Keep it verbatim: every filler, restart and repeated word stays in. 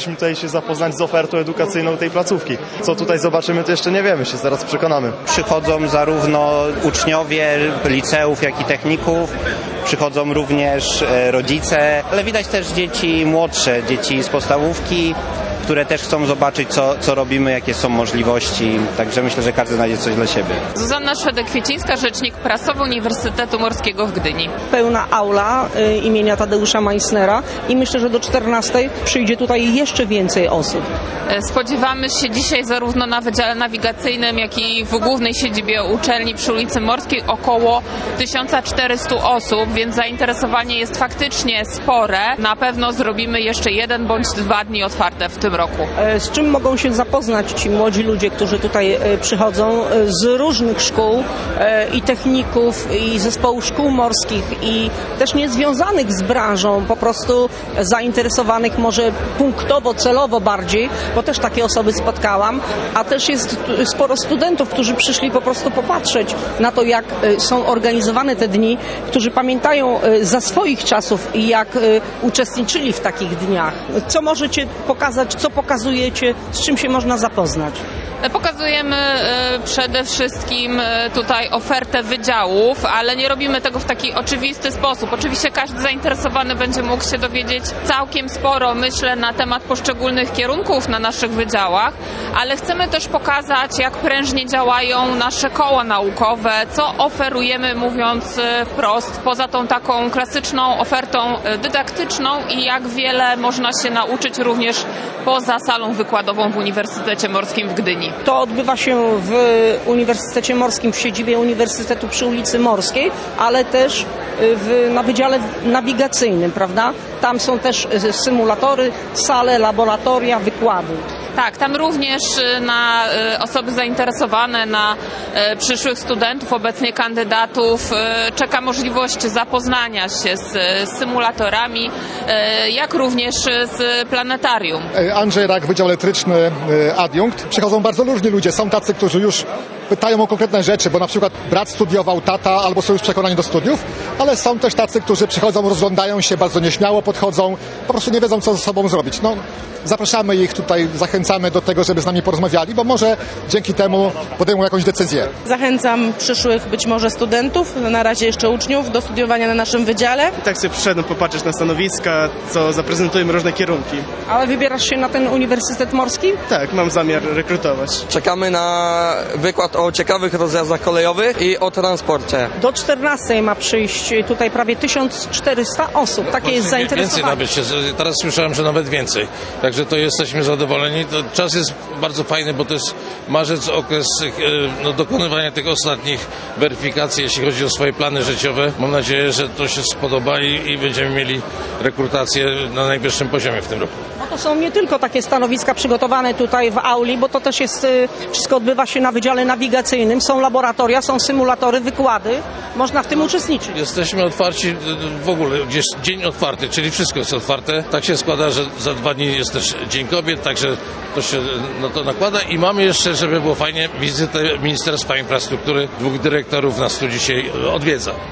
przyszliśmy tutaj się zapoznać z ofertą edukacyjną tej placówki. Co tutaj zobaczymy, to jeszcze nie wiemy, się zaraz przekonamy. Przychodzą zarówno uczniowie liceów, jak i techników, przychodzą również rodzice, ale widać też dzieci młodsze, dzieci z podstawówki, które też chcą zobaczyć, co, co robimy, jakie są możliwości. Także myślę, że każdy znajdzie coś dla siebie. Zuzanna Szwedek-Kwiecińska, rzecznik prasowy Uniwersytetu Morskiego w Gdyni. Pełna aula y, imienia Tadeusza Meissnera i myślę, że do czternastej przyjdzie tutaj jeszcze więcej osób. Spodziewamy się dzisiaj zarówno na Wydziale Nawigacyjnym, jak i w głównej siedzibie uczelni przy ulicy Morskiej około tysiąc czterysta osób, więc zainteresowanie jest faktycznie spore. Na pewno zrobimy jeszcze jeden bądź dwa dni otwarte w tym roku. Z czym mogą się zapoznać ci młodzi ludzie, którzy tutaj przychodzą z różnych szkół i techników, i zespołu szkół morskich, i też niezwiązanych z branżą, po prostu zainteresowanych może punktowo, celowo bardziej, bo też takie osoby spotkałam, a też jest sporo studentów, którzy przyszli po prostu popatrzeć na to, jak są organizowane te dni, którzy pamiętają za swoich czasów, jak uczestniczyli w takich dniach. Co możecie pokazać, co pokazujecie, z czym się można zapoznać? Pokazujemy przede wszystkim tutaj ofertę wydziałów, ale nie robimy tego w taki oczywisty sposób. Oczywiście każdy zainteresowany będzie mógł się dowiedzieć całkiem sporo, myślę, na temat poszczególnych kierunków na naszych wydziałach, ale chcemy też pokazać, jak prężnie działają nasze koła naukowe, co oferujemy, mówiąc wprost, poza tą taką klasyczną ofertą dydaktyczną i jak wiele można się nauczyć również poza salą wykładową w Uniwersytecie Morskim w Gdyni. To odbywa się w Uniwersytecie Morskim, w siedzibie Uniwersytetu przy ulicy Morskiej, ale też w, na Wydziale Nawigacyjnym, prawda? Tam są też symulatory, sale, laboratoria, wykłady. Tak, tam również na osoby zainteresowane, na przyszłych studentów, obecnie kandydatów, czeka możliwość zapoznania się z symulatorami, jak również z planetarium. Andrzej Rak, Wydział Elektryczny, adiunkt. Przychodzą bardzo różni ludzie. Są tacy, którzy już pytają o konkretne rzeczy, bo na przykład brat studiował, tata, albo są już przekonani do studiów, ale są też tacy, którzy przychodzą, rozglądają się, bardzo nieśmiało podchodzą, po prostu nie wiedzą, co ze sobą zrobić. No, zapraszamy ich tutaj, zachęcamy do tego, żeby z nami porozmawiali, bo może dzięki temu podejmą jakąś decyzję. Zachęcam przyszłych być może studentów, na razie jeszcze uczniów, do studiowania na naszym wydziale. I tak sobie przyszedłem popatrzeć na stanowiska, co zaprezentujemy różne kierunki. Ale wybierasz się na ten Uniwersytet Morski? Tak, mam zamiar rekrutować. Czekamy na wykład o ciekawych rozjazdach kolejowych i o transporcie. Do czternastej ma przyjść tutaj prawie tysiąc czterysta osób. Takie jest zainteresowanie. Więcej nawet, teraz słyszałem, że nawet więcej. Także to jesteśmy zadowoleni. To czas jest bardzo fajny, bo to jest marzec, okres no, dokonywania tych ostatnich weryfikacji, jeśli chodzi o swoje plany życiowe. Mam nadzieję, że to się spodoba i, i będziemy mieli rekrutację na najwyższym poziomie w tym roku. No to są nie tylko takie stanowiska przygotowane tutaj w auli, bo to też jest, wszystko odbywa się na Wydziale Nawigacyjnym. Są laboratoria, są symulatory, wykłady. Można w tym uczestniczyć. Jesteśmy otwarci w ogóle, gdzieś dzień otwarty, czyli wszystko jest otwarte. Tak się składa, że za dwa dni jest też Dzień Kobiet, także to się na to nakłada i mamy jeszcze, żeby było fajnie, wizytę Ministerstwa Infrastruktury. Dwóch dyrektorów nas tu dzisiaj odwiedza.